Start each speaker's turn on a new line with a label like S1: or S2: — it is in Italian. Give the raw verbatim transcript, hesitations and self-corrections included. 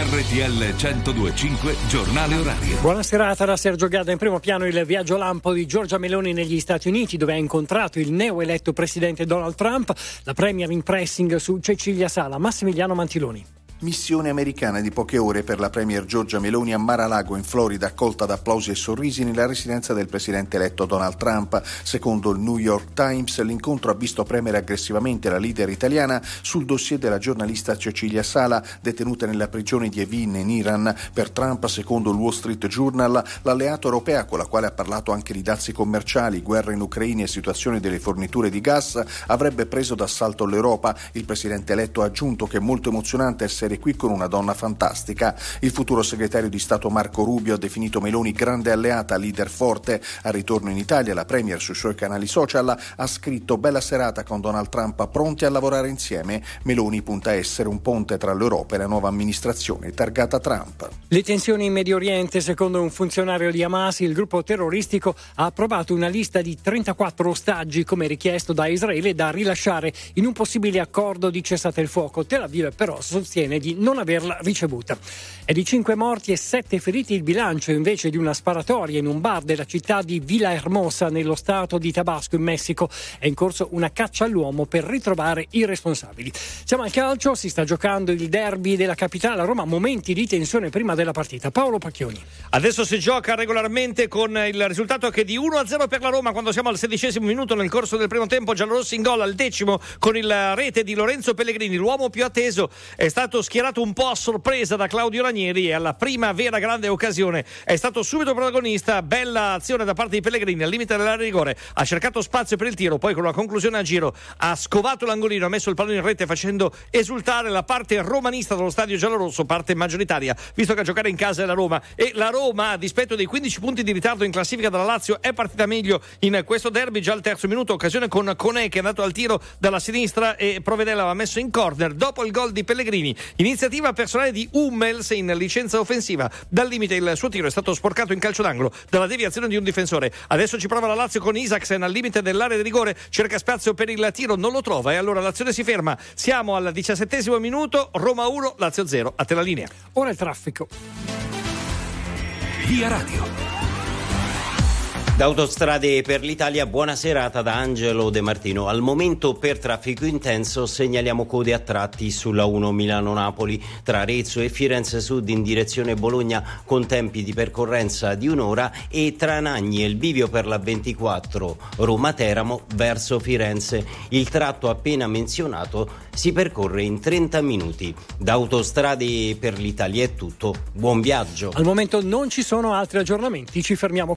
S1: R T L centodue e cinque Giornale Orario.
S2: Buona serata da Sergio Gadda. In primo piano il viaggio lampo di Giorgia Meloni negli Stati Uniti, dove ha incontrato il neoeletto presidente Donald Trump. La premier in pressing su Cecilia Sala. Massimiliano Mantiloni.
S3: Missione americana di poche ore per la premier Giorgia Meloni a Mar-a-Lago in Florida, accolta da applausi e sorrisi nella residenza del presidente eletto Donald Trump. Secondo il New York Times, l'incontro ha visto premere aggressivamente la leader italiana sul dossier della giornalista Cecilia Sala, detenuta nella prigione di Evin in Iran. Per Trump, secondo il Wall Street Journal, l'alleato europea, con la quale ha parlato anche di dazi commerciali, guerra in Ucraina e situazione delle forniture di gas, avrebbe preso d'assalto l'Europa. Il presidente eletto ha aggiunto che è molto emozionante essere qui con una donna fantastica. Il futuro segretario di Stato Marco Rubio ha definito Meloni grande alleata, leader forte. Al ritorno in Italia, la premier sui suoi canali social ha scritto: bella serata con Donald Trump, pronti a lavorare insieme. Meloni punta a essere un ponte tra l'Europa e la nuova amministrazione targata Trump.
S2: Le tensioni in Medio Oriente. Secondo un funzionario di Hamas, il gruppo terroristico ha approvato una lista di trentaquattro ostaggi, come richiesto da Israele, da rilasciare in un possibile accordo di cessate il fuoco. Tel Aviv però sostiene di non averla ricevuta. È di cinque morti e sette feriti il bilancio, invece, di una sparatoria in un bar della città di Villahermosa, nello stato di Tabasco, in Messico. È in corso una caccia all'uomo per ritrovare i responsabili. Siamo al calcio, si sta giocando il derby della capitale a Roma, momenti di tensione prima della partita. Paolo Pacchioni.
S4: Adesso si gioca regolarmente con il risultato che è di uno a zero per la Roma, quando siamo al sedicesimo minuto nel corso del primo tempo. Giallorossi in gol al decimo con il rete di Lorenzo Pellegrini. L'uomo più atteso è stato schierato un po' a sorpresa da Claudio Ranieri e alla prima vera grande occasione è stato subito protagonista. Bella azione da parte di Pellegrini al limite dell'area di rigore, ha cercato spazio per il tiro, poi con una conclusione a giro ha scovato l'angolino, ha messo il pallone in rete facendo esultare la parte romanista dello stadio giallorosso, parte maggioritaria, visto che a giocare in casa è la Roma. E la Roma, a dispetto dei quindici punti di ritardo in classifica dalla Lazio, è partita meglio in questo derby. Già al terzo minuto, occasione con Conè che è andato al tiro dalla sinistra e Provedella aveva messo in corner dopo il gol di Pellegrini. Iniziativa personale di Hummels in licenza offensiva. Dal limite il suo tiro è stato sporcato in calcio d'angolo dalla deviazione di un difensore. Adesso ci prova la Lazio con Isaksen al limite dell'area di rigore, cerca spazio per il tiro, non lo trova e allora l'azione si ferma. Siamo al diciassettesimo minuto, Roma uno, Lazio zero. A te la linea.
S2: Ora il traffico.
S1: Via Radio.
S5: Da Autostrade per l'Italia, buona serata da Angelo De Martino. Al momento per traffico intenso segnaliamo code a tratti sulla uno Milano-Napoli tra Arezzo e Firenze Sud in direzione Bologna con tempi di percorrenza di un'ora, e tra Nagni e il bivio per la ventiquattro Roma-Teramo verso Firenze. Il tratto appena menzionato si percorre in trenta minuti. Da Autostrade per l'Italia è tutto. Buon viaggio.
S2: Al momento non ci sono altri aggiornamenti, ci fermiamo